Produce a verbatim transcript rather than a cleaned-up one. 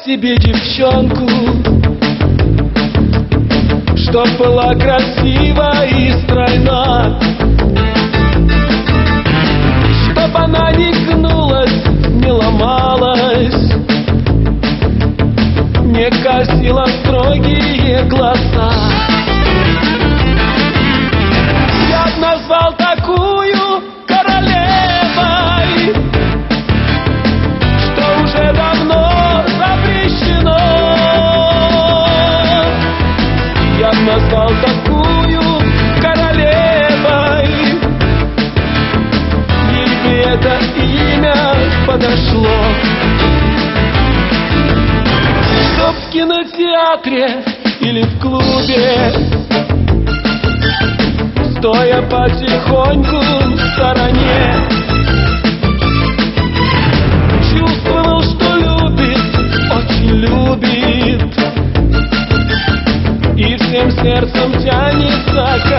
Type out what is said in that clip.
себе девчонку, чтоб была красива и стройна, чтоб она не гнулась, не ломалась, не косила строгие глаза. Я б назвал такую королевой, что уже давно запрещено. Я б назвал такую королевой, ей бы это имя подошло. Чтоб в кинотеатре или в клубе, стоя потихоньку в стороне, чувствовал, что любит, очень любит, и всем сердцем тянется